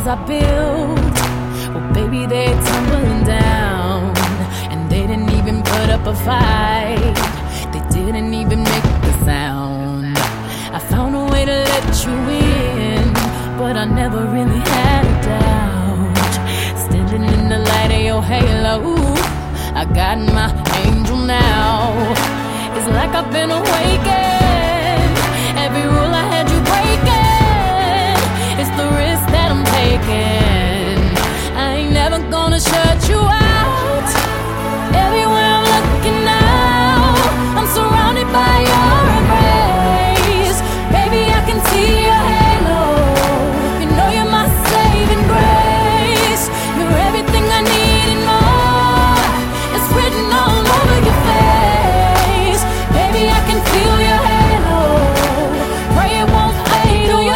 I built, well, baby, they're tumbling down. And they didn't even put up a fight. They didn't even make the sound. I found a way to let you in, but I never really had a doubt. Standing in the light of your halo, I got my angel now. It's like I've been awakened. Every rule I had you breaking. It's the risk that I'm taking. I ain't never gonna shut you out. Everywhere I'm looking now, I'm surrounded by your embrace. Baby, I can see your halo. You know you're my saving grace. You're everything I need and more. It's written all over your face. Baby, I can feel your halo. Pray it won't fade away.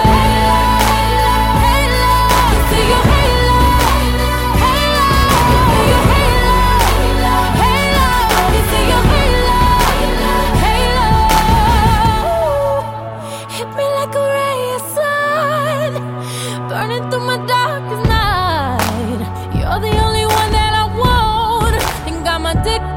See your halo, halo, see your halo, halo, see your halo, halo. Hit me like a ray of sun, burning through my darkest night. You're the only one that I want. Think I'm addicted.